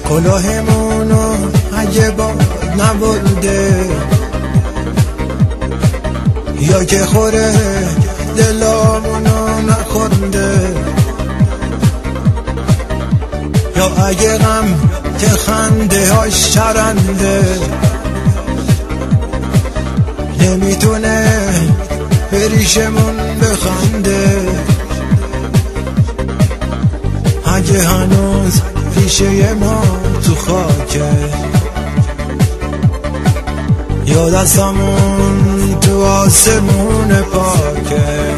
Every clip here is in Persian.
کلاهمونو اگه باد نبرده یا که خوره دلامونو نخورده، یا اگه غم که خنده هاش شرنده، نمیتونه بریشمون بخنده. اگه هنوز ریشه ما تو خاکه یا دستمون تو آسمون پاکه،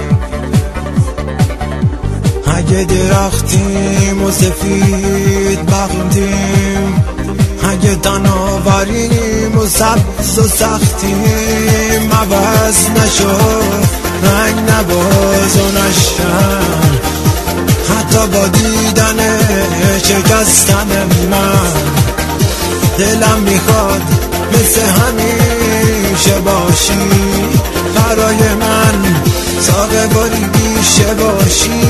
اگه درختیم و سفید بختیم، اگه تناوریم و سبز و سختیم، عوض نشو رنگ نباز و نشن، حتی با دیدن شکستن من دلم میخواد مثل همیشه باشی، برای من ساقه باری بیشه باشی.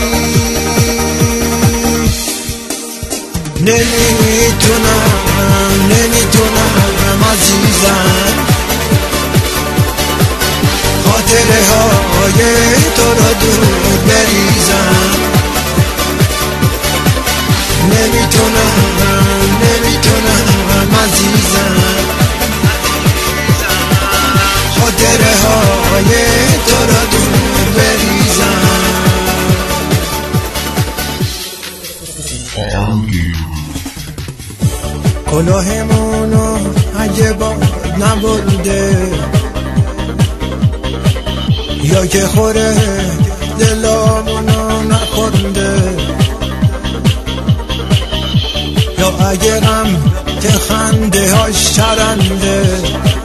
نمیتونم عزیزم خاطره های تو را دور بریزم، نمیتونم عزیزم خاطره های تو را دور بریزم. کلاهمونو اگه باد نبرده یا که خوره دلامونو نخورده، یا اگه غم که خنده هاش شرنده،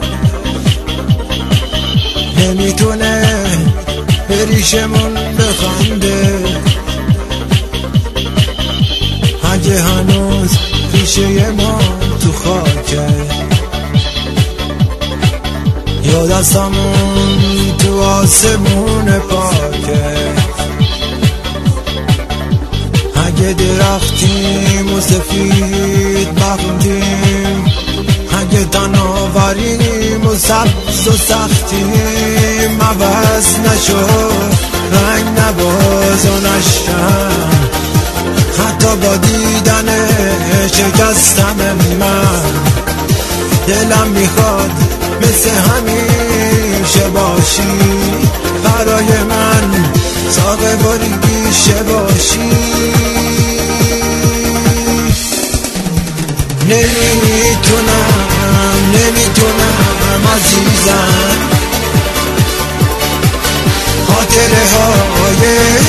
نمیتونه بریشمون بخنده. اگه هنوز ریشه ما تو خاکه یا دستمون تو آسمون پاکه، اگه درختیم و سفید بختیم، اگه تناوریم و سبز و سختیم، عوض نشو رنگ نباز و نشن، حتی با دیدن شکستن من دلم میخواد مثل همیشه باشی، برای من ساقه باری بیشه باشی. نمیتونم عزیزم خاطره های